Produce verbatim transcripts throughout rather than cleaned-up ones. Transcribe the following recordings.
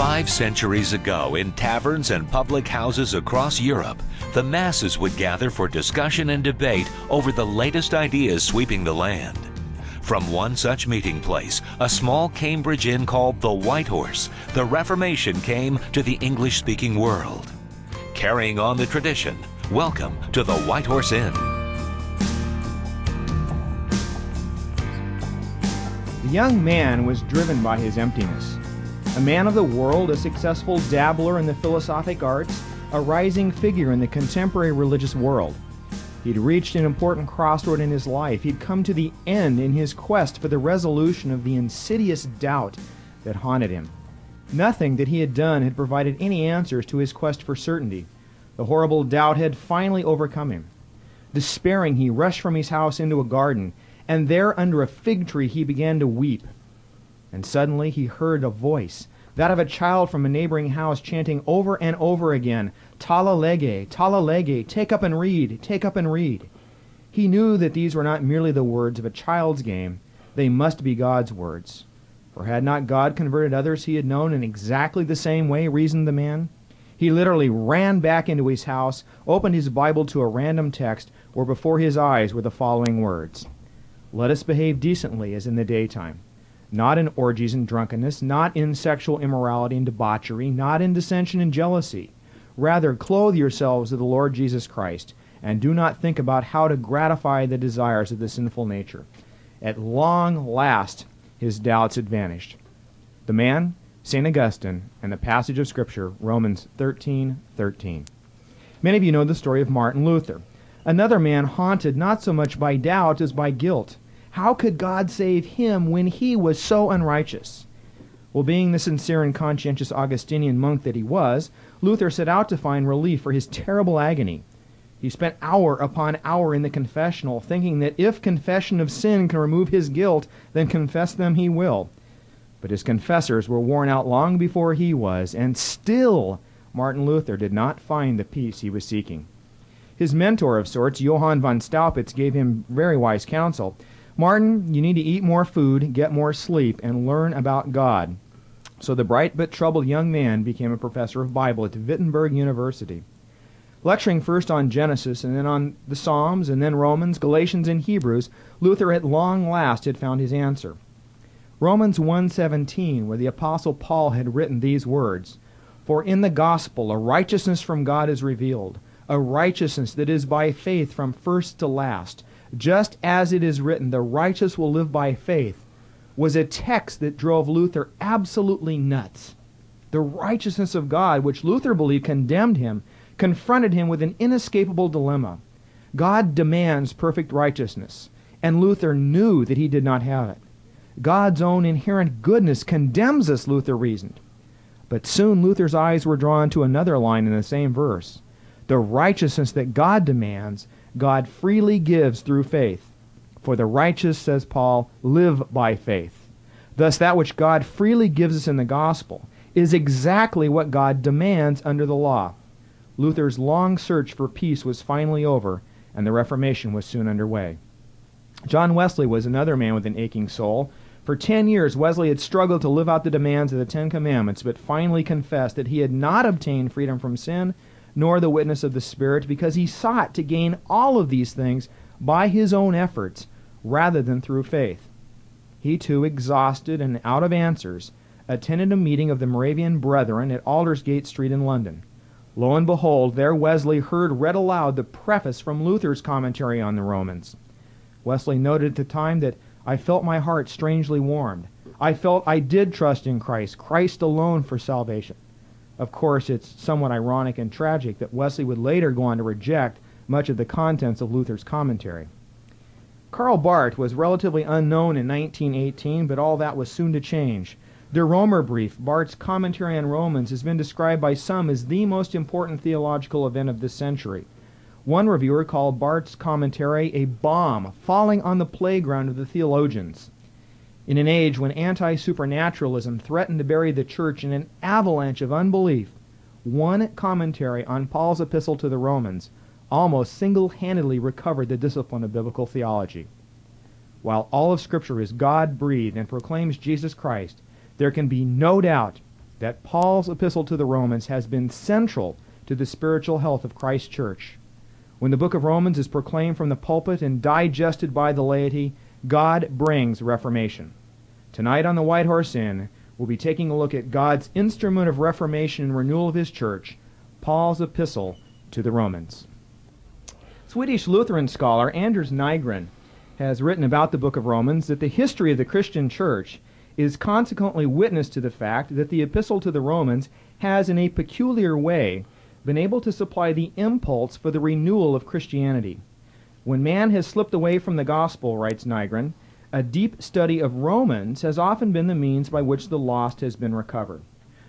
Five centuries ago, in taverns and public houses across Europe, the masses would gather for discussion and debate over the latest ideas sweeping the land. From one such meeting place, a small Cambridge inn called the White Horse, the Reformation came to the English-speaking world. Carrying on the tradition, welcome to the White Horse Inn. The young man was driven by his emptiness. A man of the world, a successful dabbler in the philosophic arts, a rising figure in the contemporary religious world. He'd reached an important crossroad in his life. He'd come to the end in his quest for the resolution of the insidious doubt that haunted him. Nothing that he had done had provided any answers to his quest for certainty. The horrible doubt had finally overcome him. Despairing, he rushed from his house into a garden, and there under a fig tree he began to weep. And suddenly he heard a voice, that of a child from a neighboring house, chanting over and over again, "Tala lege, tala lege, take up and read, take up and read." He knew that these were not merely the words of a child's game. They must be God's words. For had not God converted others he had known in exactly the same way, reasoned the man? He literally ran back into his house, opened his Bible to a random text, where before his eyes were the following words: "Let us behave decently as in the daytime, not in orgies and drunkenness, not in sexual immorality and debauchery, not in dissension and jealousy. Rather, clothe yourselves with the Lord Jesus Christ, and do not think about how to gratify the desires of the sinful nature." At long last, his doubts had vanished. The man, Saint Augustine, and the passage of Scripture, Romans thirteen thirteen. Many of you know the story of Martin Luther, another man haunted not so much by doubt as by guilt. How could God save him when he was so unrighteous? Well, being the sincere and conscientious Augustinian monk that he was, Luther set out to find relief for his terrible agony. He spent hour upon hour in the confessional, thinking that if confession of sin can remove his guilt, then confess them he will. But his confessors were worn out long before he was, and still Martin Luther did not find the peace he was seeking. His mentor of sorts, Johann von Staupitz, gave him very wise counsel. "Martin, you need to eat more food, get more sleep, and learn about God." So the bright but troubled young man became a professor of Bible at Wittenberg University. Lecturing first on Genesis, and then on the Psalms, and then Romans, Galatians, and Hebrews, Luther at long last had found his answer. Romans one seventeen, where the Apostle Paul had written these words, "For in the gospel a righteousness from God is revealed, a righteousness that is by faith from first to last. Just as it is written, the righteous will live by faith," was a text that drove Luther absolutely nuts. The righteousness of God, which Luther believed condemned him, confronted him with an inescapable dilemma. God demands perfect righteousness, and Luther knew that he did not have it. God's own inherent goodness condemns us, Luther reasoned. But soon Luther's eyes were drawn to another line in the same verse. The righteousness that God demands, God freely gives through faith. For the righteous, says Paul, live by faith. Thus that which God freely gives us in the gospel is exactly what God demands under the law. Luther's long search for peace was finally over, and the Reformation was soon underway. John Wesley was another man with an aching soul. For ten years, Wesley had struggled to live out the demands of the Ten Commandments, but finally confessed that he had not obtained freedom from sin, nor the witness of the Spirit, because he sought to gain all of these things by his own efforts, rather than through faith. He too, exhausted and out of answers, attended a meeting of the Moravian Brethren at Aldersgate Street in London. Lo and behold, there Wesley heard read aloud the preface from Luther's commentary on the Romans. Wesley noted at the time that, "I felt my heart strangely warmed. I felt I did trust in Christ, Christ alone for salvation." Of course, it's somewhat ironic and tragic that Wesley would later go on to reject much of the contents of Luther's commentary. Karl Barth was relatively unknown in nineteen eighteen, but all that was soon to change. Der Römerbrief, Barth's commentary on Romans, has been described by some as the most important theological event of this century. One reviewer called Barth's commentary a bomb falling on the playground of the theologians. In an age when anti-supernaturalism threatened to bury the church in an avalanche of unbelief, one commentary on Paul's epistle to the Romans almost single-handedly recovered the discipline of biblical theology. While all of Scripture is God-breathed and proclaims Jesus Christ, there can be no doubt that Paul's epistle to the Romans has been central to the spiritual health of Christ's church. When the book of Romans is proclaimed from the pulpit and digested by the laity, God brings reformation. Tonight on the White Horse Inn, we'll be taking a look at God's instrument of reformation and renewal of his church, Paul's epistle to the Romans. Swedish Lutheran scholar Anders Nygren has written about the book of Romans that the history of the Christian church is consequently witness to the fact that the epistle to the Romans has in a peculiar way been able to supply the impulse for the renewal of Christianity. When man has slipped away from the gospel, writes Nygren, a deep study of Romans has often been the means by which the lost has been recovered.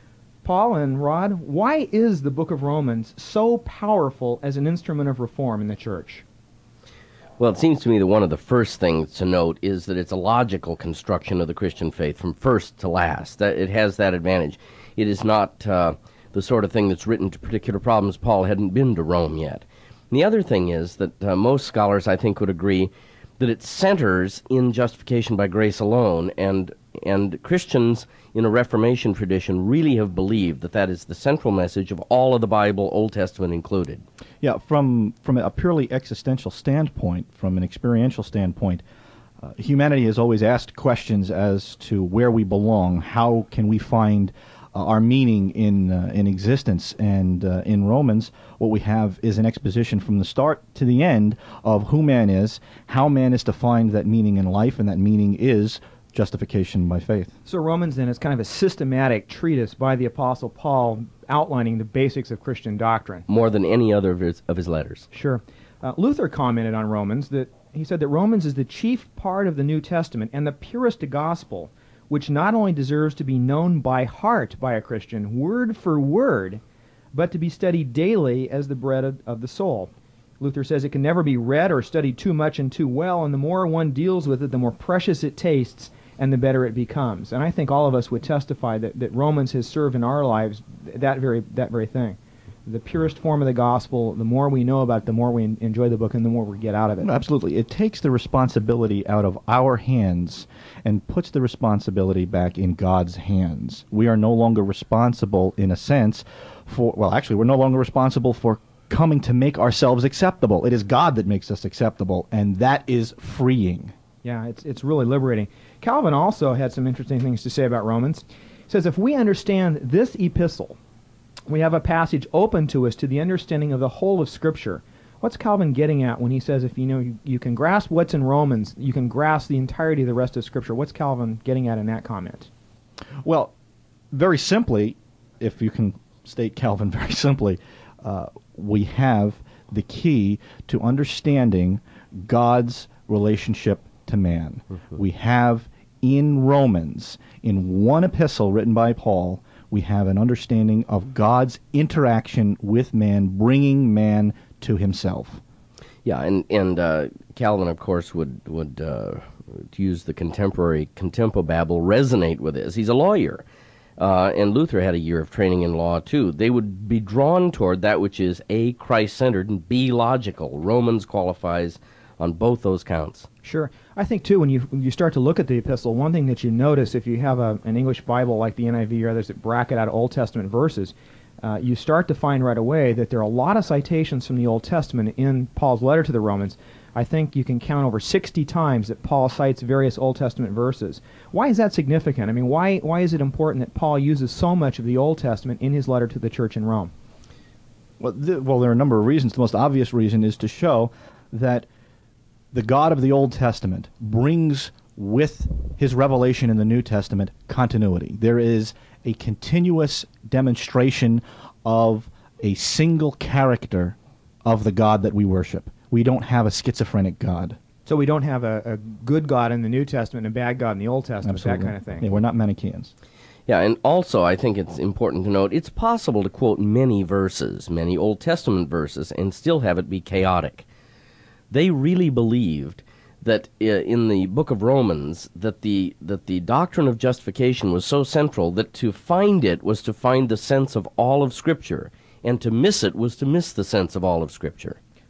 Paul and Rod, why is the book of Romans so powerful as an instrument of reform in the church? Well, it seems to me that one of the first things to note is that it's a logical construction of the Christian faith from first to last. That it has that advantage. It is not uh, the sort of thing that's written to particular problems. Paul hadn't been to Rome yet. And the other thing is that uh, most scholars, I think, would agree that it centers in justification by grace alone, and and Christians in a Reformation tradition really have believed that that is the central message of all of the Bible, Old Testament included. Yeah, from from a purely existential standpoint, from an experiential standpoint, uh, humanity has always asked questions as to where we belong. How can we find uh, our meaning in uh, in existence? And uh, in Romans, what we have is an exposition from the start to the end of who man is, how man is to find that meaning in life, and that meaning is justification by faith. So Romans then is kind of a systematic treatise by the Apostle Paul outlining the basics of Christian doctrine. More than any other of his, of his letters. Sure. Uh, Luther commented on Romans that he said that Romans is the chief part of the New Testament and the purest gospel, which not only deserves to be known by heart by a Christian, word for word, but to be studied daily as the bread of, of the soul. Luther says it can never be read or studied too much and too well, and the more one deals with it, the more precious it tastes and the better it becomes. And I think all of us would testify that, that Romans has served in our lives that very that very thing. The purest form of the gospel, the more we know about it, the more we enjoy the book and the more we get out of it. Absolutely. It takes the responsibility out of our hands and puts the responsibility back in God's hands. We are no longer responsible, in a sense, for, well, actually, we're no longer responsible for coming to make ourselves acceptable. It is God that makes us acceptable, and that is freeing. Yeah, it's it's really liberating. Calvin also had some interesting things to say about Romans. He says, if we understand this epistle, we have a passage open to us to the understanding of the whole of Scripture. What's Calvin getting at when he says, if you know you, you can grasp what's in Romans, you can grasp the entirety of the rest of Scripture? What's Calvin getting at in that comment? Well, very simply, if you can state Calvin very simply, uh, we have the key to understanding God's relationship to man. Mm-hmm. We have in Romans, in one epistle written by Paul, we have an understanding of God's interaction with man, bringing man to himself. Yeah, and and uh, Calvin, of course, would would uh, to use the contemporary contempobabble, resonate with this. He's a lawyer, uh, and Luther had a year of training in law too. They would be drawn toward that which is A, Christ-centered, and B, logical. Romans qualifies on both those counts. Sure. I think, too, when you when you start to look at the epistle, one thing that you notice if you have a, an English Bible like the N I V or others that bracket out Old Testament verses, uh, you start to find right away that there are a lot of citations from the Old Testament in Paul's letter to the Romans. I think you can count over sixty times that Paul cites various Old Testament verses. Why is that significant? I mean, why why is it important that Paul uses so much of the Old Testament in his letter to the church in Rome? Well, th- well, there are a number of reasons. The most obvious reason is to show that the God of the Old Testament brings with his revelation in the New Testament continuity. There is a continuous demonstration of a single character of the God that we worship. We don't have a schizophrenic God. So we don't have a, a good God in the New Testament and a bad God in the Old Testament, Absolutely. That kind of thing. Yeah, we're not Manichaeans. Yeah, and also I think it's important to note it's possible to quote many verses, many Old Testament verses, and still have it be chaotic. They really believed that uh, in the book of Romans that the that the doctrine of justification was so central that to find it was to find the sense of all of Scripture, and to miss it was to miss the sense of all of Scripture.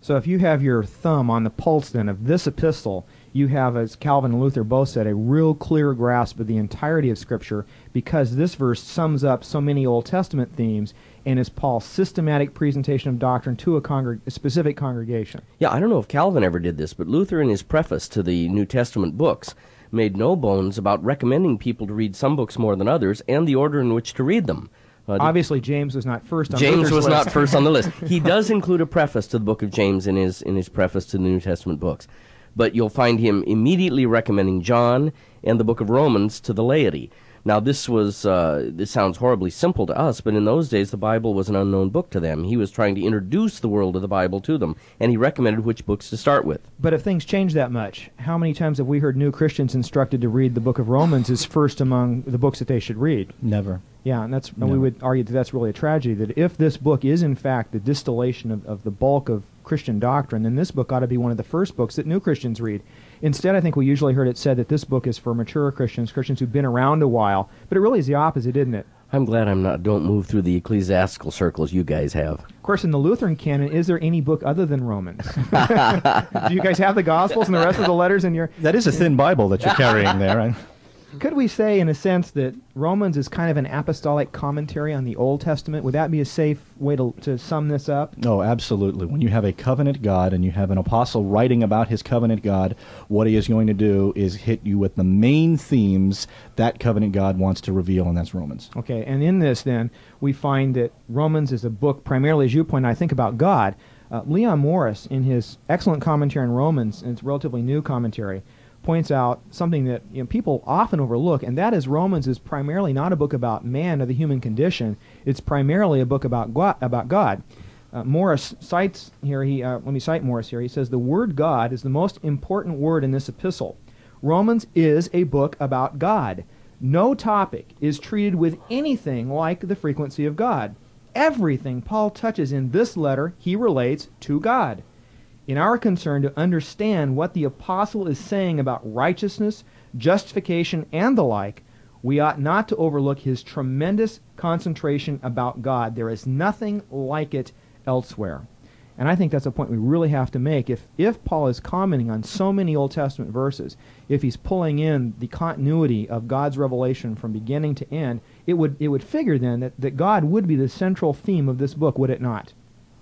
So if you have your thumb on the pulse then of this epistle, you have, as Calvin and Luther both said, a real clear grasp of the entirety of Scripture, because this verse sums up so many Old Testament themes and is Paul's systematic presentation of doctrine to a, congreg- a specific congregation. Yeah, I don't know if Calvin ever did this, but Luther in his preface to the New Testament books made no bones about recommending people to read some books more than others and the order in which to read them. Uh, Obviously, James was not first on James Luther's was list. not first on the list. He does include a preface to the book of James in his in his preface to the New Testament books. But you'll find him immediately recommending John and the book of Romans to the laity. Now, this was uh, this sounds horribly simple to us, but in those days the Bible was an unknown book to them. He was trying to introduce the world of the Bible to them, and he recommended which books to start with. But if things change that much, how many times have we heard new Christians instructed to read the book of Romans as first among the books that they should read? Never. Yeah, and that's and No. we would argue that that's really a tragedy, that if this book is in fact the distillation of, of the bulk of Christian doctrine, then this book ought to be one of the first books that new Christians read. Instead, I think we usually heard it said that this book is for mature Christians, Christians who've been around a while, but it really is the opposite, isn't it? I'm glad I'm not don't move through the ecclesiastical circles you guys have. Of course, in the Lutheran canon, is there any book other than Romans? Do you guys have the Gospels and the rest of the letters in your... That is a thin Bible that you're carrying there. Right? Could we say, in a sense, that Romans is kind of an apostolic commentary on the Old Testament? Would that be a safe way to, to sum this up? Oh, absolutely. When you have a covenant God and you have an apostle writing about his covenant God, what he is going to do is hit you with the main themes that covenant God wants to reveal, and that's Romans. Okay, and in this, then, we find that Romans is a book primarily, as you point out, I think about God. Uh, Leon Morris, in his excellent commentary on Romans, and it's a relatively new commentary, points out something that you know, people often overlook, and that is Romans is primarily not a book about man or the human condition. It's primarily a book about God. About God. Uh, Morris cites here, he, uh, let me cite Morris here, he says, the word God is the most important word in this epistle. Romans is a book about God. No topic is treated with anything like the frequency of God. Everything Paul touches in this letter, he relates to God. In our concern to understand what the apostle is saying about righteousness, justification, and the like, we ought not to overlook his tremendous concentration about God. There is nothing like it elsewhere. And I think that's a point we really have to make. If, if Paul is commenting on so many Old Testament verses, if he's pulling in the continuity of God's revelation from beginning to end, it would, it would figure then that, that God would be the central theme of this book, would it not?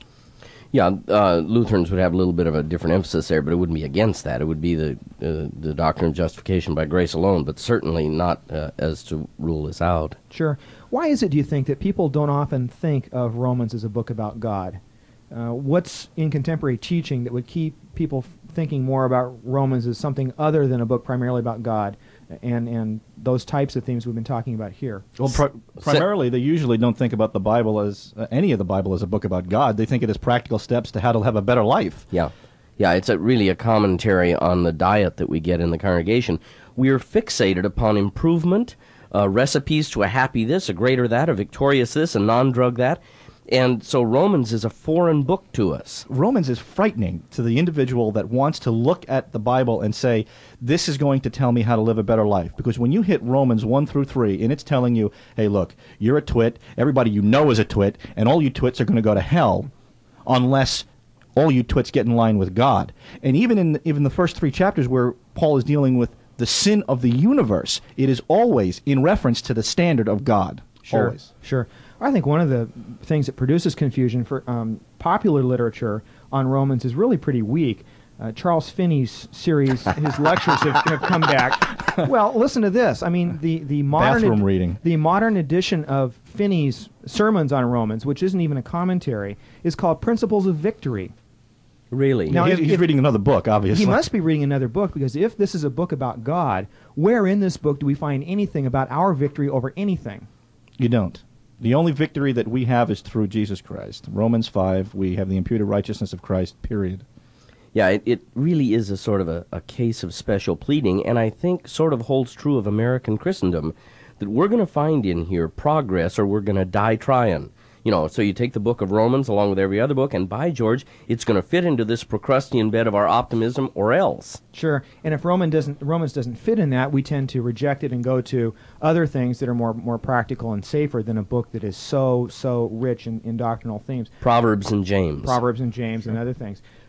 Yeah, uh, Lutherans would have a little bit of a different emphasis there, but it wouldn't be against that. It would be the uh, the doctrine of justification by grace alone, but certainly not uh, as to rule this out. Sure. Why is it, do you think, that people don't often think of Romans as a book about God? Uh, what's in contemporary teaching that would keep people f- thinking more about Romans as something other than a book primarily about God and, and those types of themes we've been talking about here? Well, pri- primarily, they usually don't think about the Bible as, uh, any of the Bible as a book about God. They think it as practical steps to how to have a better life. Yeah. Yeah, it's a, really a commentary on the diet that we get in the congregation. We are fixated upon improvement, uh, recipes to a happy this, a greater that, a victorious this, a non-drug that. And so Romans is a foreign book to us. Romans is frightening to the individual that wants to look at the Bible and say, this is going to tell me how to live a better life. Because when you hit Romans one through three, and it's telling you, hey, look, you're a twit, everybody you know is a twit, and all you twits are going to go to hell unless all you twits get in line with God. And even in even the first three chapters where Paul is dealing with the sin of the universe, it is always in reference to the standard of God. Sure, Always. sure. I think one of the things that produces confusion for um, popular literature on Romans is really pretty weak. Uh, Charles Finney's series, his lectures have, have come back. Well, listen to this. I mean, the, the modern Bathroom reading. the modern edition of Finney's sermons on Romans, which isn't even a commentary, is called Principles of Victory. Really? Now, he's if- he's if- reading another book, obviously. He must be reading another book, because if this is a book about God, where in this book do we find anything about our victory over anything? You don't. The only victory that we have is through Jesus Christ. Romans five, we have the imputed righteousness of Christ, period. Yeah, it, it really is a sort of a, a case of special pleading, and I think sort of holds true of American Christendom, that we're going to find in here progress or we're going to die trying. You know, so you take the book of Romans along with every other book, and by George, it's going to fit into this Procrustean bed of our optimism or else. Sure, and if Roman doesn't, Romans doesn't fit in that, we tend to reject it and go to other things that are more more practical and safer than a book that is so, so rich in, in doctrinal themes. Proverbs and James. Proverbs and James and other things.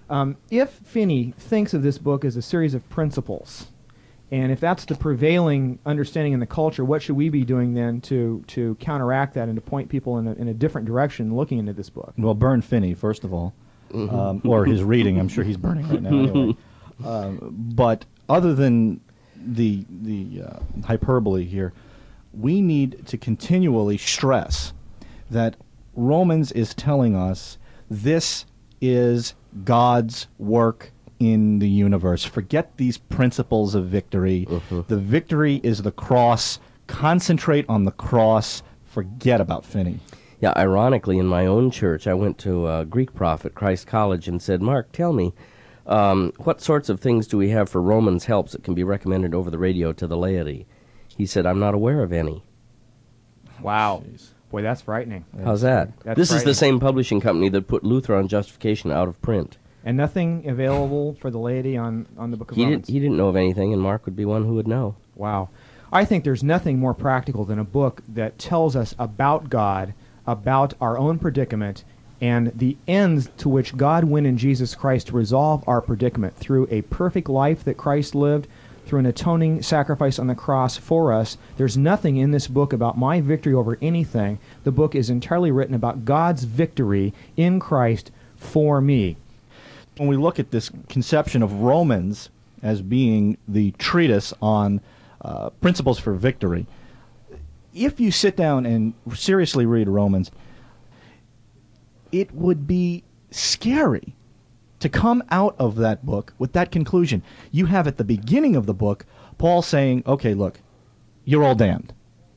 Um, if Finney thinks of this book as a series of principles, and if that's the prevailing understanding in the culture, what should we be doing then to to counteract that and to point people in a, in a different direction looking into this book? Well, burn Finney, first of all, mm-hmm. um, or his reading. I'm sure he's burning right now anyway. Um, but other than the, the uh, hyperbole here, we need to continually stress that Romans is telling us this is God's work in the universe. Forget these principles of victory. Uh-huh. The victory is the cross. Concentrate on the cross. Forget about Finney. Yeah, ironically, in my own church, I went to uh, Greek prophet, Christ College, and said, Mark, tell me, um, what sorts of things do we have for Romans helps that can be recommended over the radio to the laity? He said, I'm not aware of any. Wow. Jeez. Boy, that's frightening. How's that? That's this frightening. is the same publishing company that put Luther on Justification out of print. And nothing available for the laity on, on the Book of he Romans? Did, he didn't know of anything, and Mark would be one who would know. Wow. I think there's nothing more practical than a book that tells us about God, about our own predicament, and the ends to which God went in Jesus Christ to resolve our predicament through a perfect life that Christ lived, through an atoning sacrifice on the cross for us. There's nothing in this book about my victory over anything. The book is entirely written about God's victory in Christ for me. When we look at this conception of Romans as being the treatise on uh, principles for victory, if you sit down and seriously read Romans, it would be scary to come out of that book with that conclusion. You have at the beginning of the book Paul saying, okay, look, you're all damned.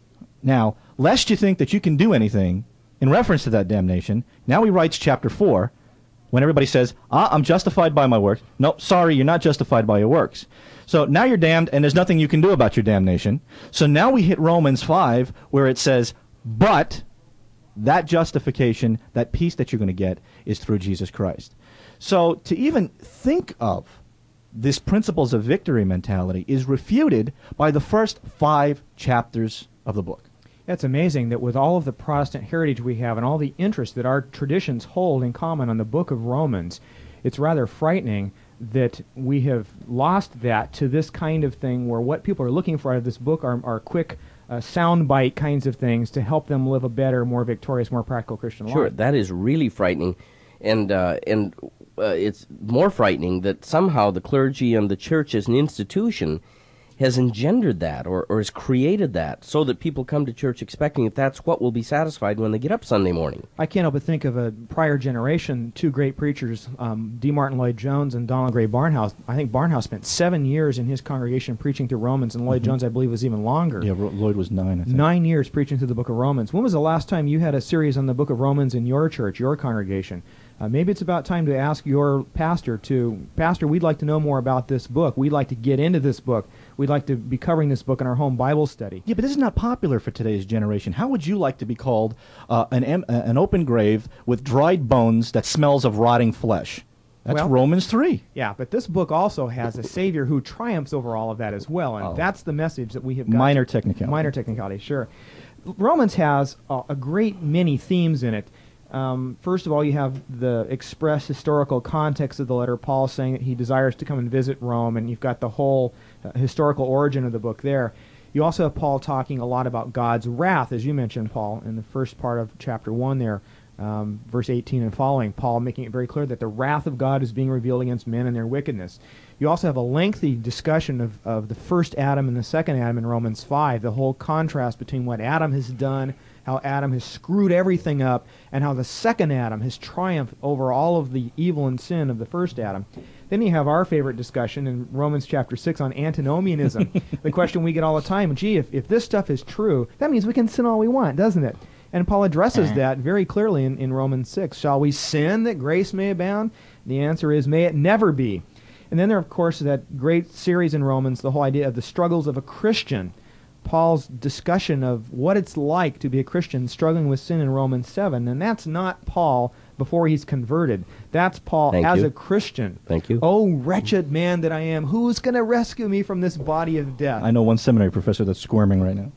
Now, lest you think that you can do anything in reference to that damnation, now he writes chapter four, when everybody says, ah, I'm justified by my works. No, sorry, you're not justified by your works. So now you're damned, and there's nothing you can do about your damnation. So now we hit Romans five, where it says, but that justification, that peace that you're going to get, is through Jesus Christ. So to even think of this principles of victory mentality is refuted by the first five chapters of the book. It's amazing that with all of the Protestant heritage we have and all the interest that our traditions hold in common on the book of Romans, it's rather frightening that we have lost that to this kind of thing where what people are looking for out of this book are, are quick uh, soundbite kinds of things to help them live a better, more victorious, more practical Christian life. Sure, that is really frightening. And, uh, and uh, it's more frightening that somehow the clergy and the church as an institution has engendered that or, or has created that so that people come to church expecting that that's what will be satisfied when they get up Sunday morning. I can't help but think of a prior generation, two great preachers, um, D. Martin Lloyd-Jones and Donald Gray Barnhouse. I think Barnhouse spent seven years in his congregation preaching through Romans, and Lloyd-Jones, mm-hmm. I believe, was even longer. Yeah, Lloyd was nine, I think. Nine years preaching through the book of Romans. When was the last time you had a series on the book of Romans in your church, your congregation? Uh, maybe it's about time to ask your pastor to, Pastor, we'd like to know more about this book. We'd like to get into this book. We'd like to be covering this book in our home Bible study. Yeah, but this is not popular for today's generation. How would you like to be called uh, an em- an open grave with dried bones that smells of rotting flesh? That's well, Romans three. Yeah, but this book also has a Savior who triumphs over all of that as well, and oh. that's the message that we have got. Minor technicality. Minor technicality, sure. Romans has uh, a great many themes in it. Um, first of all, you have the express historical context of the letter, Paul saying that he desires to come and visit Rome, and you've got the whole uh, historical origin of the book there. You also have Paul talking a lot about God's wrath, as you mentioned, Paul, in the first part of chapter one there, um, verse eighteen and following, Paul making it very clear that the wrath of God is being revealed against men and their wickedness. You also have a lengthy discussion of, of the first Adam and the second Adam in Romans five, the whole contrast between what Adam has done, how Adam has screwed everything up, and how the second Adam has triumphed over all of the evil and sin of the first Adam. Then you have our favorite discussion in Romans chapter six on antinomianism, the question we get all the time, gee, if, if this stuff is true, that means we can sin all we want, doesn't it? And Paul addresses that very clearly in, in Romans six. Shall we sin that grace may abound? The answer is, may it never be. And then there, of course, is that great series in Romans, the whole idea of the struggles of a Christian. Paul's discussion of what it's like to be a Christian struggling with sin in Romans seven, and that's not Paul before he's converted. That's Paul Thank as you. a Christian. Thank you. Oh, wretched man that I am, who's going to rescue me from this body of death? I know one seminary professor that's squirming right now.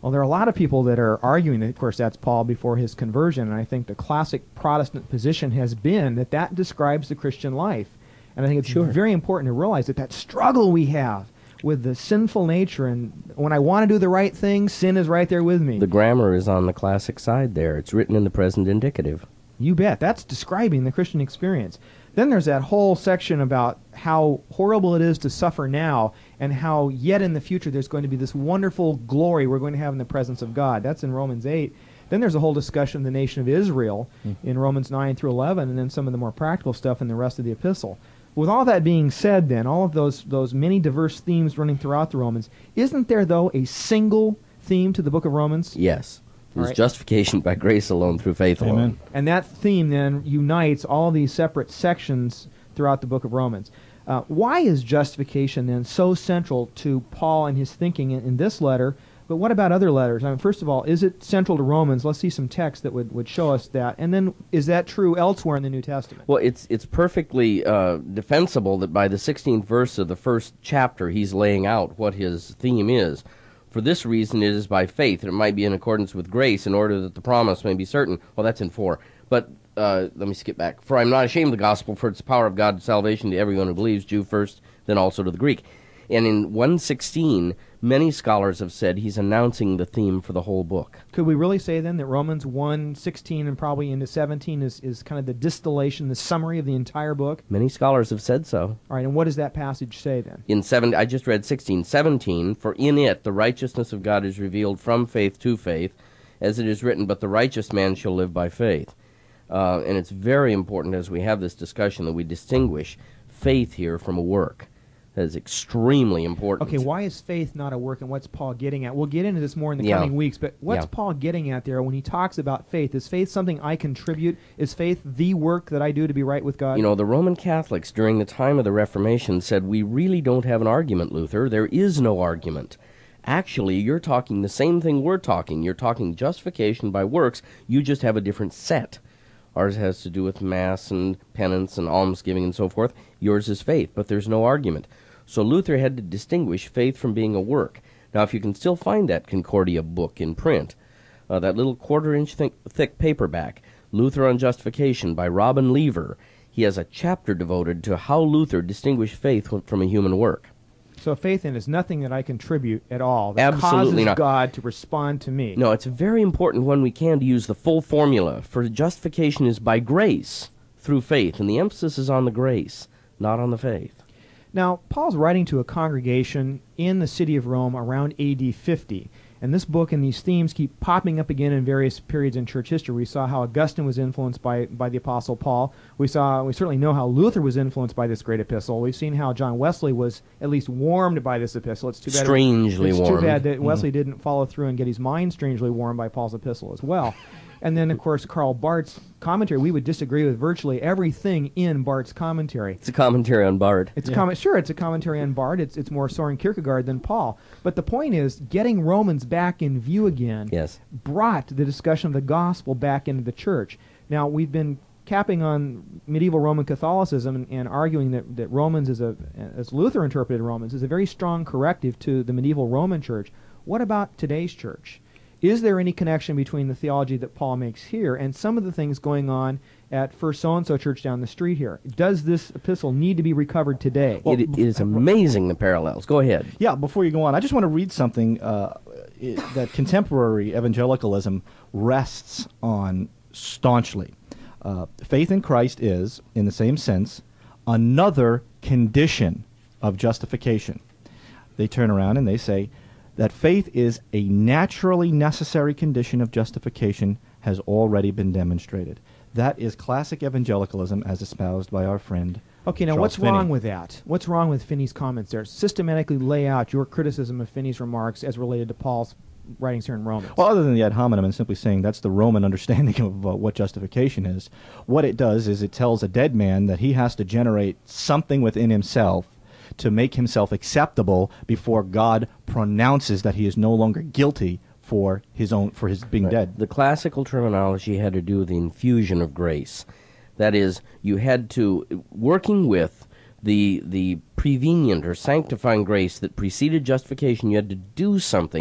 Well, there are a lot of people that are arguing that, of course, that's Paul before his conversion, and I think the classic Protestant position has been that that describes the Christian life. And I think it's Sure. very important to realize that that struggle we have with the sinful nature, and when I want to do the right thing, sin is right there with me. The grammar is on the classic side there. It's written in the present indicative. You bet. That's describing the Christian experience. Then there's that whole section about how horrible it is to suffer now, and how yet in the future there's going to be this wonderful glory we're going to have in the presence of God. That's in Romans eight. Then there's a whole discussion of the nation of Israel mm-hmm. in Romans nine through eleven, and then some of the more practical stuff in the rest of the epistle. With all that being said, then, all of those those many diverse themes running throughout the Romans, isn't there, though, a single theme to the book of Romans? Yes. There's right. justification by grace alone, through faith Amen. alone. And that theme, then, unites all these separate sections throughout the book of Romans. Uh, why is justification, then, so central to Paul and his thinking in, in this letter? But what about other letters? I mean, first of all, is it central to Romans? Let's see some text that would, would show us that. And then, is that true elsewhere in the New Testament? Well, it's it's perfectly uh, defensible that by the sixteenth verse of the first chapter, he's laying out what his theme is. For this reason, it is by faith, that it might be in accordance with grace, in order that the promise may be certain. Well, that's in four. But uh, let me skip back. For I am not ashamed of the gospel, for it's the power of God to salvation to everyone who believes, Jew first, then also to the Greek. And in one sixteen, many scholars have said he's announcing the theme for the whole book. Could we really say, then, that Romans one sixteen and probably into seventeen is, is kind of the distillation, the summary of the entire book? Many scholars have said so. All right, and what does that passage say, then? In seven, I just read sixteen, seventeen, for in it the righteousness of God is revealed from faith to faith, as it is written, but the righteous man shall live by faith. Uh, and it's very important as we have this discussion that we distinguish faith here from a work. That is extremely important. Okay, why is faith not a work, and what's Paul getting at? We'll get into this more in the Yeah. coming weeks, but what's Yeah. Paul getting at there when he talks about faith? Is faith something I contribute? Is faith the work that I do to be right with God? You know, the Roman Catholics during the time of the Reformation said, we really don't have an argument, Luther. There is no argument. Actually, you're talking the same thing we're talking. You're talking justification by works. You just have a different set. Ours has to do with Mass and penance and almsgiving and so forth. Yours is faith, but there's no argument. So Luther had to distinguish faith from being a work. Now, if you can still find that Concordia book in print, uh, that little quarter-inch thick, thick paperback, Luther on Justification by Robin Lever, he has a chapter devoted to how Luther distinguished faith from a human work. So faith in is nothing that I contribute at all that Absolutely causes not. God to respond to me. No, it's very important when we can to use the full formula. For justification is by grace through faith, and the emphasis is on the grace, not on the faith. Now, Paul's writing to a congregation in the city of Rome around A D fifty, and this book and these themes keep popping up again in various periods in church history. We saw how Augustine was influenced by, by the Apostle Paul. We saw, we certainly know how Luther was influenced by this great epistle. We've seen how John Wesley was at least warmed by this epistle. It's too bad Strangely it's warmed. too bad that Wesley mm. didn't follow through and get his mind strangely warmed by Paul's epistle as well. And then, of course, Karl Barth's commentary. We would disagree with virtually everything in Barth's commentary. It's a commentary on Barth. It's Yeah. a comment, sure, it's a commentary on Barth. It's it's more Soren Kierkegaard than Paul. But the point is, getting Romans back in view again Yes. brought the discussion of the gospel back into the church. Now, we've been capping on medieval Roman Catholicism and, and arguing that, that Romans is a, as Luther interpreted Romans, is a very strong corrective to the medieval Roman church. What about today's church? Is there any connection between the theology that Paul makes here and some of the things going on at First So-and-so church down the street here? Does this epistle need to be recovered today? It, it is amazing, the parallels. Go ahead. Yeah, before you go on, I just want to read something uh, i that contemporary evangelicalism rests on staunchly. Uh, faith in Christ is, in the same sense, another condition of justification. They turn around and they say that faith is a naturally necessary condition of justification has already been demonstrated. That is classic evangelicalism as espoused by our friend Okay, now Charles what's Finney. wrong with that? What's wrong with Finney's comments there? Systematically lay out your criticism of Finney's remarks as related to Paul's writings here in Romans. Well, other than the ad hominem and simply saying that's the Roman understanding of uh, what justification is, what it does is it tells a dead man that he has to generate something within himself to make himself acceptable before God pronounces that he is no longer guilty for his own for his being Right. dead. The classical terminology had to do with the infusion of grace. That is, you had to, working with the the prevenient or sanctifying grace that preceded justification, you had to do something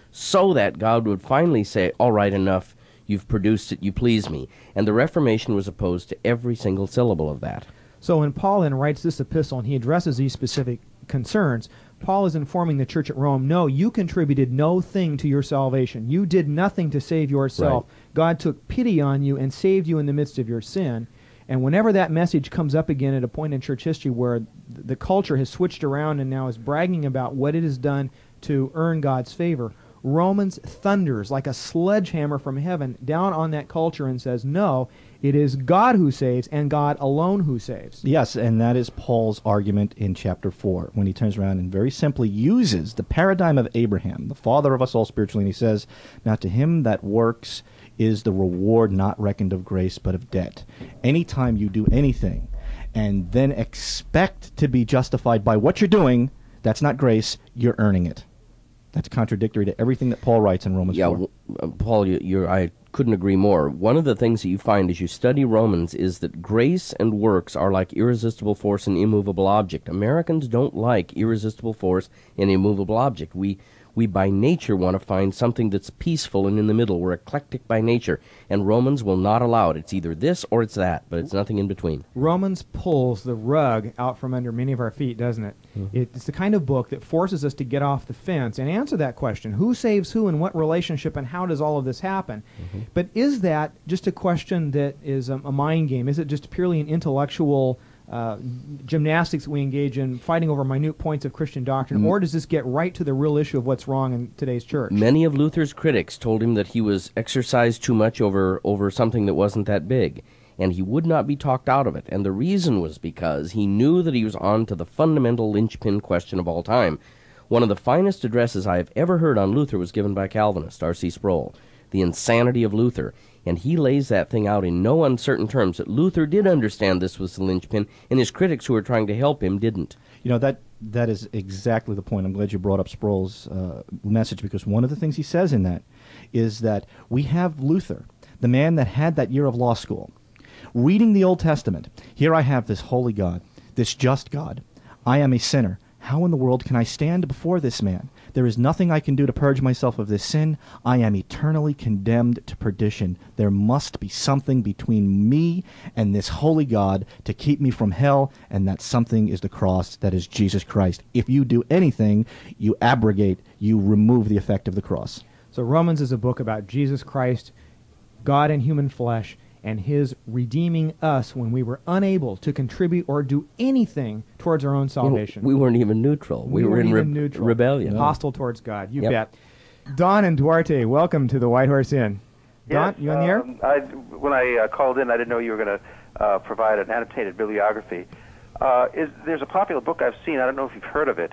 so that God would finally say, all right, enough, you've produced it, you please me. And the Reformation was opposed to every single syllable of that. So when Paul then writes this epistle and he addresses these specific concerns, Paul is informing the church at Rome, no, you contributed no thing to your salvation. You did nothing to save yourself. Right. God took pity on you and saved you in the midst of your sin. And whenever that message comes up again at a point in church history where the culture has switched around and now is bragging about what it has done to earn God's favor, Romans thunders like a sledgehammer from heaven down on that culture and says, no, it is God who saves and God alone who saves. Yes, and that is Paul's argument in chapter four, when he turns around and very simply uses the paradigm of Abraham, the father of us all spiritually, and he says, now to him that works is the reward not reckoned of grace but of debt. Anytime you do anything and then expect to be justified by what you're doing, that's not grace, you're earning it. That's contradictory to everything that Paul writes in Romans yeah, four. W- uh, Paul, you, you're, I couldn't agree more. One of the things that you find as you study Romans is that grace and works are like irresistible force and immovable object. Americans don't like irresistible force and immovable object. We we by nature want to find something that's peaceful and in the middle. We're eclectic by nature, and Romans will not allow it. It's either this or it's that, but it's nothing in between. Romans pulls the rug out from under many of our feet, doesn't it? Mm-hmm. It's the kind of book that forces us to get off the fence and answer that question, who saves who in what relationship and how does all of this happen? Mm-hmm. But is that just a question that is a, a mind game? Is it just purely an intellectual uh, gymnastics we engage in, fighting over minute points of Christian doctrine, mm-hmm. or does this get right to the real issue of what's wrong in today's church? Many of Luther's critics told him that he was exercised too much over, over something that wasn't that big, and he would not be talked out of it. And the reason was because he knew that he was on to the fundamental linchpin question of all time. One of the finest addresses I have ever heard on Luther was given by Calvinist R C Sproul, The Insanity of Luther. And he lays that thing out in no uncertain terms, that Luther did understand this was the linchpin, and his critics who were trying to help him didn't. You know, that that is exactly the point. I'm glad you brought up Sproul's uh, message, because one of the things he says in that is that we have Luther, the man that had that year of law school, reading the Old Testament. Here I have this holy God, this just God. I am a sinner. How in the world can I stand before this man? There is nothing I can do to purge myself of this sin. I am eternally condemned to perdition. There must be something between me and this holy God to keep me from hell, and that something is the cross, that is Jesus Christ. If you do anything, you abrogate, you remove the effect of the cross. So Romans is a book about Jesus Christ, God in human flesh, and his redeeming us when we were unable to contribute or do anything towards our own salvation. We weren't even neutral. We, we were in re- neutral. rebellion. Hostile towards God. You yep. bet. Don and Duarte, welcome to the White Horse Inn. Don, yes, you on the air? Um, I, when I uh, called in, I didn't know you were going to uh, provide an annotated bibliography. Uh, is, there's a popular book I've seen, I don't know if you've heard of it,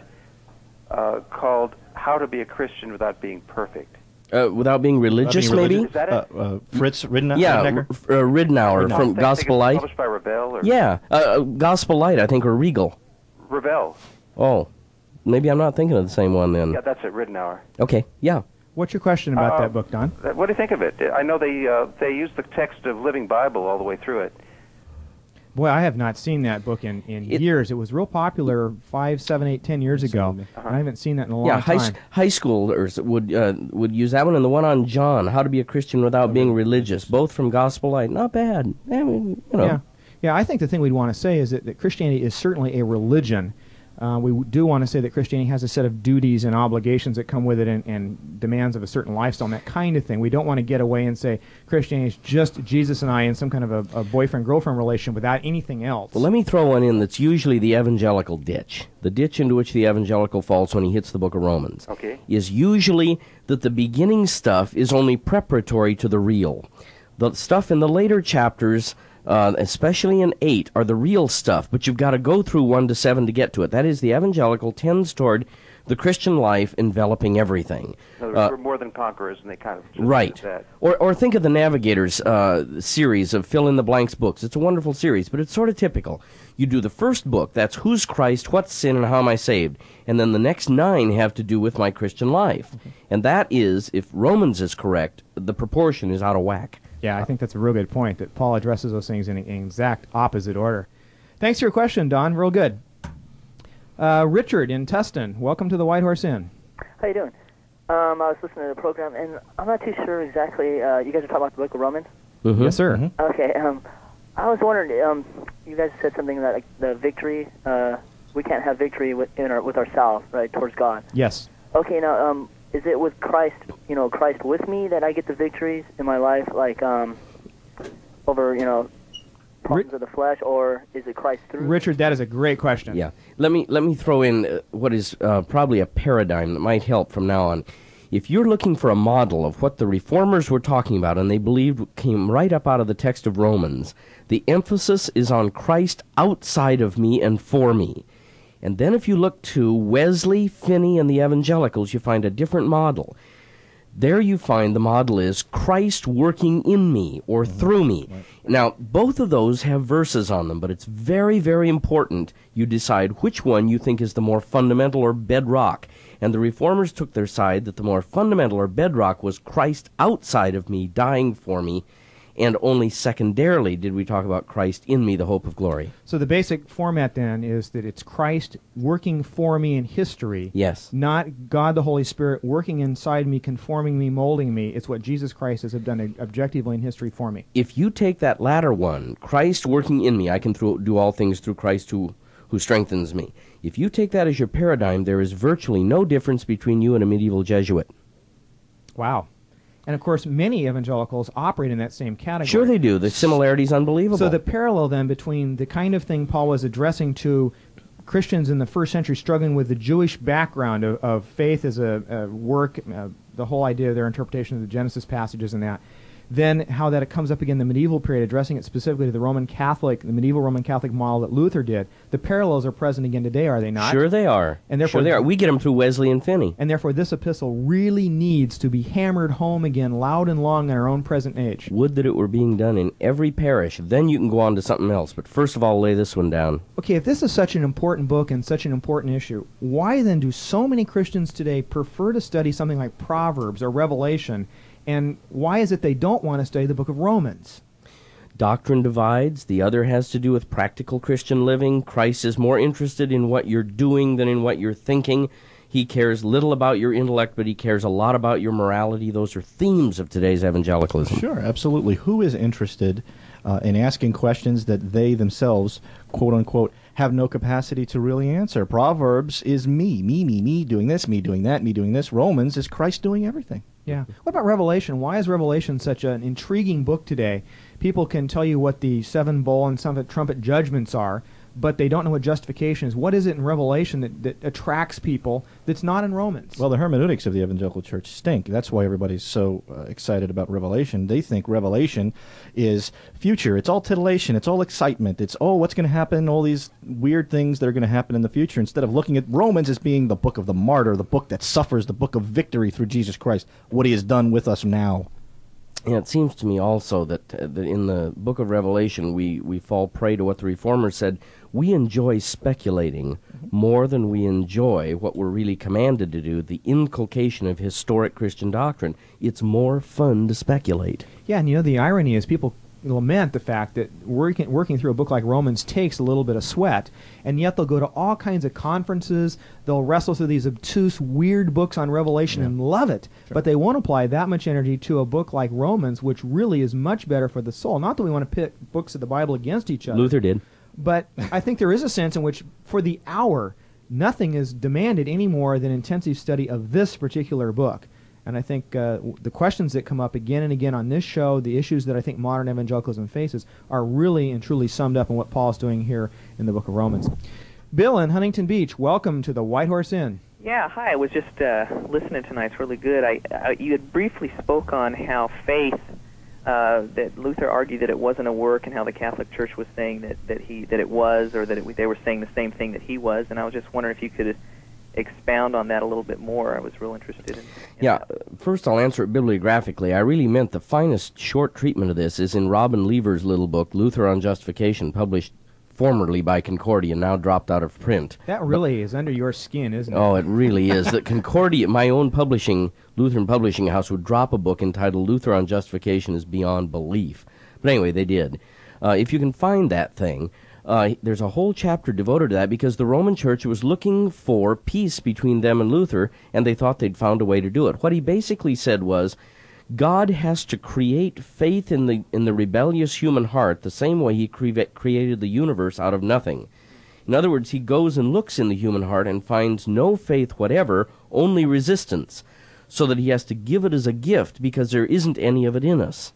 uh, called How to Be a Christian Without Being Perfect. Uh, without being religious, being maybe? Is that it? Uh, uh, Fritz Ridenour? Yeah, Ridenour? R- uh, Ridenour No, from I think Gospel it's Light. Published by Rebel? Or Yeah, uh, uh, Gospel Light, I think, or Regal. Rebel. Oh, maybe I'm not thinking of the same one then. Yeah, that's it, Ridenour. Okay, yeah. What's your question about Uh, that book, Don? Uh, What do you think of it? I know they uh, they use the text of Living Bible all the way through it. Boy, I have not seen that book in, in It- years. It was real popular five, seven, eight, ten years ago. Uh-huh. I haven't seen that in a long Yeah, high, time. s- high schoolers would uh, would use that one, and the one on John, How to Be a Christian Without Being Religious, both from Gospel Light. Not bad. I mean, you know. Yeah, yeah. I think the thing we'd want to say is that, that Christianity is certainly a religion. Uh, we w- do want to say that Christianity has a set of duties and obligations that come with it, and, and demands of a certain lifestyle, and that kind of thing. We don't want to get away and say Christianity is just Jesus and I in some kind of a, a boyfriend-girlfriend relation without anything else. Well, let me throw one in that's usually the evangelical ditch. The ditch into which the evangelical falls when he hits the book of Romans Okay. is usually that the beginning stuff is only preparatory to the real. The stuff in the later chapters, uh, especially in eight, are the real stuff, but you've got to go through one to seven to get to it. That is, the evangelical tends toward the Christian life enveloping everything. In other words, Uh, we're more than conquerors, and they kind of just Right. did that. Or or think of the Navigators uh, series of fill-in-the-blanks books. It's a wonderful series, but it's sort of typical. You do the first book, that's Who's Christ, What's Sin, and How Am I Saved? And then the next nine have to do with my Christian life. Okay. And that is, if Romans is correct, the proportion is out of whack. Yeah, I think that's a real good point, that Paul addresses those things in an exact opposite order. Thanks for your question, Don. Real good. Uh, Richard in Tustin, welcome to the White Horse Inn. How you doing? Um, I was listening to the program, and I'm not too sure exactly. Uh, you guys are talking about the Book of Romans. Mm-hmm. Yes, sir. Mm-hmm. Okay. Um, I was wondering. Um, you guys said something about like, the victory. Uh, we can't have victory with in our, with ourselves, right, towards God. Yes. Okay. Now, um, is it with Christ? You know, Christ with me that I get the victories in my life, like um, over you know problems of the flesh, or is it Christ through? Richard, that is a great question. Yeah. Let me let me throw in uh, what is uh, probably a paradigm that might help from now on. If you're looking for a model of what the Reformers were talking about, and they believed came right up out of the text of Romans, the emphasis is on Christ outside of me and for me. And then if you look to Wesley, Finney, and the evangelicals, you find a different model. There you find the model is Christ working in me or through me. Right. Now, both of those have verses on them, but it's very, very important you decide which one you think is the more fundamental or bedrock. And the Reformers took their side that the more fundamental or bedrock was Christ outside of me, dying for me, and only secondarily did we talk about Christ in me, the hope of glory. So the basic format then is that it's Christ working for me in history. Yes. Not God the Holy Spirit working inside me, conforming me, molding me. It's what Jesus Christ has done objectively in history for me. If you take that latter one, Christ working in me, I can through, do all things through Christ who, who strengthens me. If you take that as your paradigm, there is virtually no difference between you and a medieval Jesuit. Wow. And of course, many evangelicals operate in that same category. Sure they do. The similarity is unbelievable. So the parallel then between the kind of thing Paul was addressing to Christians in the first century struggling with the Jewish background of, of faith as a, a work, uh, the whole idea of their interpretation of the Genesis passages and that, then how that it comes up again in the medieval period, addressing it specifically to the Roman Catholic, the medieval Roman Catholic model that Luther did. The parallels are present again today, are they not? Sure they are. And therefore, sure they are. We get them through Wesley and Finney. And therefore, this epistle really needs to be hammered home again, loud and long in our own present age. Would that it were being done in every parish. Then you can go on to something else. But first of all, lay this one down. Okay, if this is such an important book and such an important issue, why then do so many Christians today prefer to study something like Proverbs or Revelation? And why is it they don't want to study the book of Romans? Doctrine divides. The other has to do with practical Christian living. Christ is more interested in what you're doing than in what you're thinking. He cares little about your intellect, but he cares a lot about your morality. Those are themes of today's evangelicalism. Sure, absolutely. Who is interested uh, in asking questions that they themselves, quote unquote, have no capacity to really answer? Proverbs is me, me, me, me doing this, me doing that, me doing this. Romans is Christ doing everything. Yeah. What about Revelation? Why is Revelation such an intriguing book today? People can tell you what the seven bowl and seven trumpet judgments are, but they don't know what justification is. What is it in Revelation that, that attracts people that's not in Romans? Well, the hermeneutics of the evangelical church stink. That's why everybody's so uh, excited about Revelation. They think Revelation is future. It's all titillation. It's all excitement. It's, oh, what's going to happen, all these weird things that are going to happen in the future, instead of looking at Romans as being the book of the martyr, the book that suffers, the book of victory through Jesus Christ, what he has done with us now. Yeah, it seems to me also that, uh, that in the book of Revelation we, we fall prey to what the Reformers said. We enjoy speculating more than we enjoy what we're really commanded to do, the inculcation of historic Christian doctrine. It's more fun to speculate. Yeah, and you know, the irony is people lament the fact that working working through a book like Romans takes a little bit of sweat, and yet they'll go to all kinds of conferences, they'll wrestle through these obtuse, weird books on Revelation Yeah. and love it, Sure. but they won't apply that much energy to a book like Romans, which really is much better for the soul. Not that we want to pit books of the Bible against each other. Luther did. But I think there is a sense in which, for the hour, nothing is demanded any more than intensive study of this particular book. And I think uh, w- the questions that come up again and again on this show, the issues that I think modern evangelicalism faces, are really and truly summed up in what Paul's doing here in the book of Romans. Bill in Huntington Beach, welcome to the White Horse Inn. Yeah, hi. I was just uh, listening tonight. It's really good. I, I you had briefly spoke on how faith, uh, that Luther argued that it wasn't a work, and how the Catholic Church was saying that, that he that it was, or that it, they were saying the same thing that he was. And I was just wondering if you could expound on that a little bit more. I was real interested in, in Yeah, that. first I'll answer it bibliographically. I really meant the finest short treatment of this is in Robin Lever's little book, Luther on Justification, published formerly by Concordia, now dropped out of print. That really is under your skin, isn't it? Oh, it really is. That Concordia, my own publishing, Lutheran publishing house, would drop a book entitled Luther on Justification is Beyond Belief. But anyway, they did. Uh, if you can find that thing, Uh, there's a whole chapter devoted to that because the Roman Church was looking for peace between them and Luther, and they thought they'd found a way to do it. What he basically said was, God has to create faith in the in the rebellious human heart the same way he cre- created the universe out of nothing. In other words, he goes and looks in the human heart and finds no faith whatever, only resistance, so that he has to give it as a gift because there isn't any of it in us.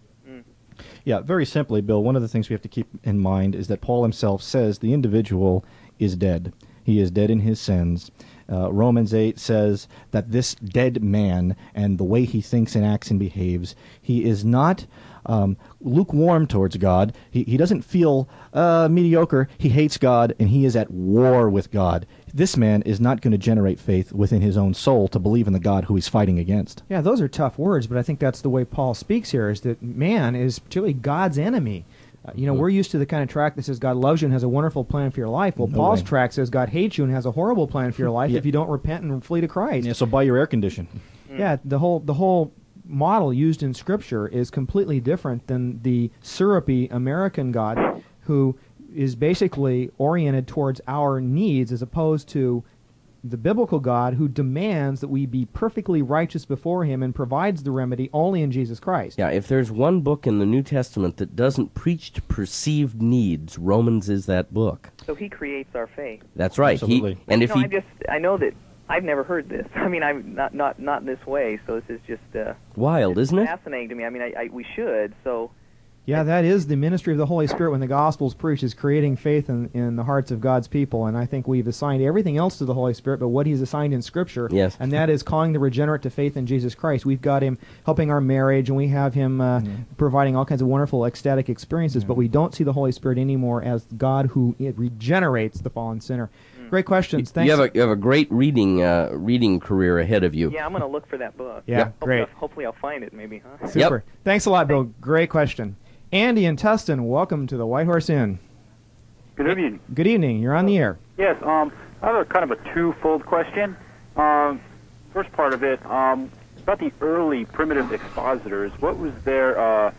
Yeah, very simply, Bill, one of the things we have to keep in mind is that Paul himself says the individual is dead. He is dead in his sins. Uh, Romans eight says that this dead man and the way he thinks and acts and behaves, he is not um, lukewarm towards God. He, he doesn't feel uh, mediocre. He hates God, and he is at war with God. This man is not going to generate faith within his own soul to believe in the God who he's fighting against. Yeah, those are tough words, but I think that's the way Paul speaks here, is that man is particularly God's enemy. Uh, you know, we're used to the kind of track that says God loves you and has a wonderful plan for your life. Well, No Paul's way. track says God hates you and has a horrible plan for your life Yeah. if you don't repent and flee to Christ. Yeah, so buy your air condition. Yeah, the whole the whole model used in Scripture is completely different than the syrupy American God who is basically oriented towards our needs as opposed to the biblical God who demands that we be perfectly righteous before him and provides the remedy only in Jesus Christ. Yeah, if there's one book in the New Testament that doesn't preach to perceived needs, Romans is that book. So he creates our faith. That's right. Absolutely. He, and you if know, he I just I know that I've never heard this. I mean, I'm not not not in this way. So this is just uh, wild, it's isn't it? fascinating to me. I mean, I, I we should. So Yeah, that is the ministry of the Holy Spirit when the gospel's preached, is creating faith in, in the hearts of God's people. And I think we've assigned everything else to the Holy Spirit but what he's assigned in Scripture. Yes. And that is calling the regenerate to faith in Jesus Christ. We've got him helping our marriage, and we have him uh, providing all kinds of wonderful ecstatic experiences, but we don't see the Holy Spirit anymore as God who it regenerates the fallen sinner. Great questions. Thanks. You have a you have a great reading uh, reading career ahead of you. yeah, I'm going to look for that book. Yeah, Yep. great. Hopefully, hopefully I'll find it. Maybe, huh? Super. Thanks a lot, Bill. Great question. Andy in Tustin, welcome to the White Horse Inn. Good evening. Good evening. You're on the air. Yes, um, I have a kind of a two-fold question. Um, first part of it, um, about the early primitive expositors. What was their uh,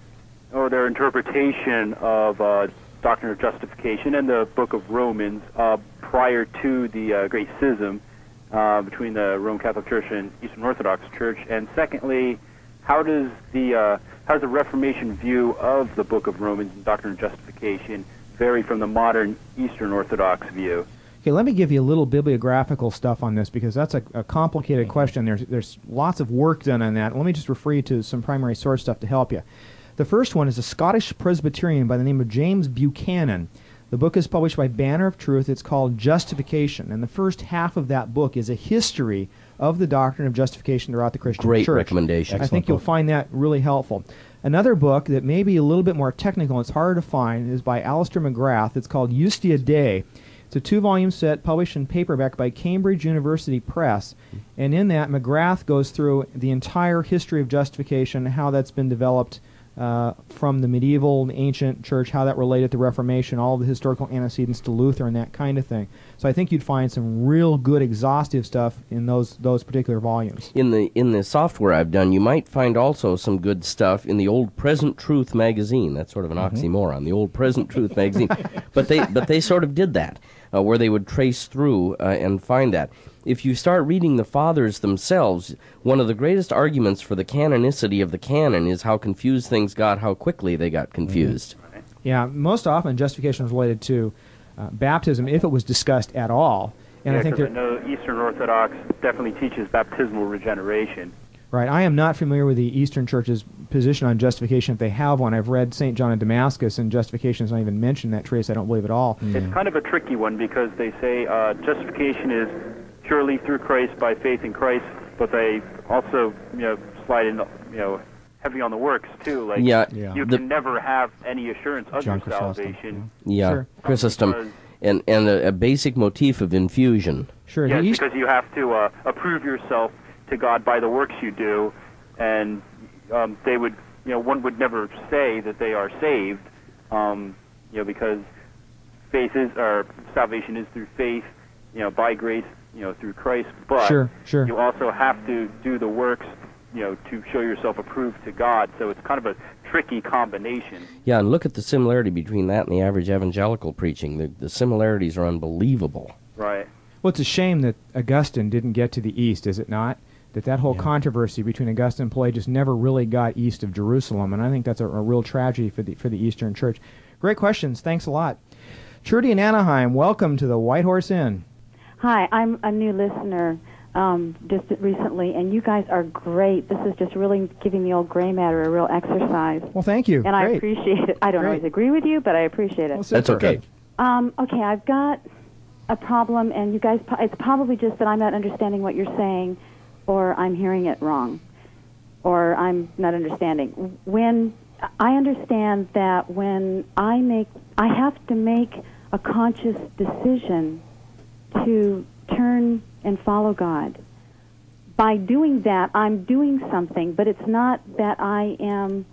or their interpretation of uh, doctrine of justification in the Book of Romans uh, prior to the uh, Great Schism uh, between the Roman Catholic Church and Eastern Orthodox Church? And secondly, how does the uh, how does the Reformation view of the Book of Romans and doctrine of justification vary from the modern Eastern Orthodox view? Okay, let me give you a little bibliographical stuff on this because that's a, a complicated question. There's there's lots of work done on that. Let me just refer you to some primary source stuff to help you. The first one is a Scottish Presbyterian by the name of James Buchanan. The book is published by Banner of Truth. It's called Justification, and the first half of that book is a history of the doctrine of justification throughout the Christian Great church. recommendation. I think Excellent you'll book. find that really helpful. Another book that may be a little bit more technical and it's harder to find is by Alistair McGrath. It's called Justia Dei. It's a two-volume set published in paperback by Cambridge University Press. And in that, McGrath goes through the entire history of justification, how that's been developed uh, from the medieval and ancient church, how that related to Reformation, all the historical antecedents to Luther and that kind of thing. So I think you'd find some real good exhaustive stuff in those those particular volumes. In the in the software I've done, you might find also some good stuff in the old Present Truth magazine. That's sort of an oxymoron, the old Present Truth magazine. But they but they sort of did that, uh, where they would trace through uh, and find that. If you start reading the fathers themselves, one of the greatest arguments for the canonicity of the canon is how confused things got, how quickly they got confused. Yeah, most often justification is related to uh, baptism, if it was discussed at all. And yeah, I think 'cause that, know Eastern Orthodox definitely teaches baptismal regeneration. right, I am not familiar with the Eastern Church's position on justification if they have one. I've read Saint John of Damascus, and justification is not even mentioned in that treatise. I don't believe at all. It's kind of a tricky one because they say uh, justification is purely through Christ by faith in Christ, but they also, you know, slide in, you know, heavy on the works too. Like, Yeah, Yeah. you the- can never have any assurance of John your Chrysostom, salvation. Yeah, Sure. Chrysostom, Because- and and a, a basic motif of infusion. Sure, Yes, the East- because you have to uh, approve yourself to God by the works you do, and um, they would, you know, one would never say that they are saved, um, you know, because faith is, or salvation is through faith, you know, by grace, you know, through Christ. But Sure, sure. you also have to do the works, you know, to show yourself approved to God. So it's kind of a tricky combination. Yeah, and look at the similarity between that and the average evangelical preaching. The, the similarities are unbelievable. Right. Well, it's a shame that Augustine didn't get to the east, is it not? That that whole yeah. controversy between Augustine and Pelagius never really got east of Jerusalem, and I think that's a, a real tragedy for the for the Eastern Church. Great questions. Thanks a lot. Trudy in Anaheim, welcome to the White Horse Inn. Hi, I'm a new listener um, just recently, and you guys are great. This is just really giving the old gray matter a real exercise. Well, thank you. And Great. I appreciate it. I don't Great. always agree with you, but I appreciate it. Well, That's okay. Um, okay, I've got a problem, and you guys, it's probably just that I'm not understanding what you're saying, or I'm hearing it wrong, or I'm not understanding. When I understand that when I make, I have to make a conscious decision to turn and follow God. By doing that, I'm doing something, but it's not that I am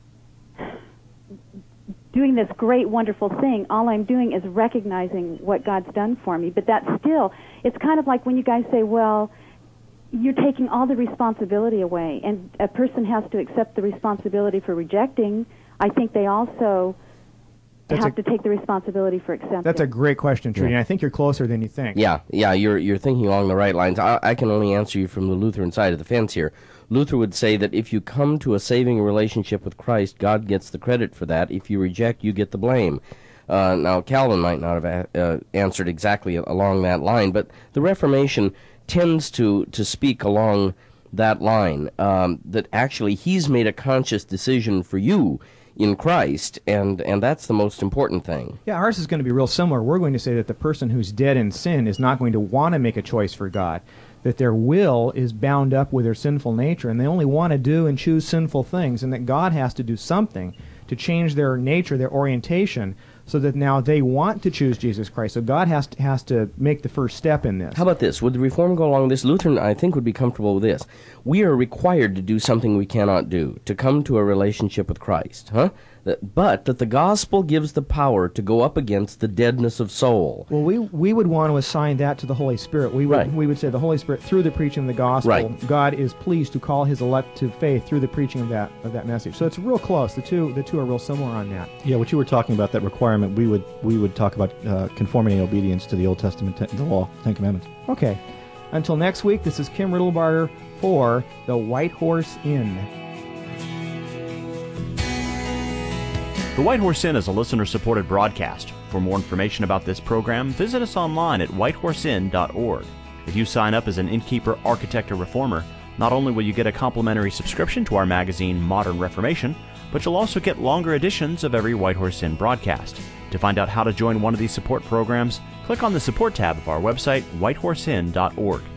doing this great, wonderful thing. All I'm doing is recognizing what God's done for me. But that's still, it's kind of like when you guys say, well, you're taking all the responsibility away, and a person has to accept the responsibility for rejecting. I think they also That's have a, to take the responsibility for accepting. That's a great question, Trudy, Yeah. and I think you're closer than you think. Yeah, yeah, you're you're thinking along the right lines. I, I can only answer you from the Lutheran side of the fence here. Luther would say that if you come to a saving relationship with Christ, God gets the credit for that. If you reject, you get the blame. Uh, now, Calvin might not have a, uh, answered exactly along that line, but the Reformation tends to, to speak along that line, um, that actually he's made a conscious decision for you in Christ, and, and that's the most important thing. Yeah, ours is going to be real similar. We're going to say that the person who's dead in sin is not going to want to make a choice for God, that their will is bound up with their sinful nature, and they only want to do and choose sinful things, and that God has to do something to change their nature, their orientation, so that now they want to choose Jesus Christ. So God has to, has to make the first step in this. How about this? Would the Reform go along this? Lutheran, I think, would be comfortable with this. We are required to do something we cannot do, to come to a relationship with Christ, huh? That, but that the gospel gives the power to go up against the deadness of soul. Well, we we would want to assign that to the Holy Spirit. We would Right. we would say the Holy Spirit, through the preaching of the gospel, Right. God is pleased to call His elect to faith through the preaching of that of that message. So it's real close. The two the two are real similar on that. Yeah, what you were talking about, that requirement, we would we would talk about uh, conformity and obedience to the Old Testament, te- the law, Ten Commandments. Okay. Until next week, this is Kim Riddlebarger for the White Horse Inn. The White Horse Inn is a listener-supported broadcast. For more information about this program, visit us online at white horse inn dot org. If you sign up as an innkeeper, architect, or reformer, not only will you get a complimentary subscription to our magazine, Modern Reformation, but you'll also get longer editions of every White Horse Inn broadcast. To find out how to join one of these support programs, click on the support tab of our website, white horse inn dot org.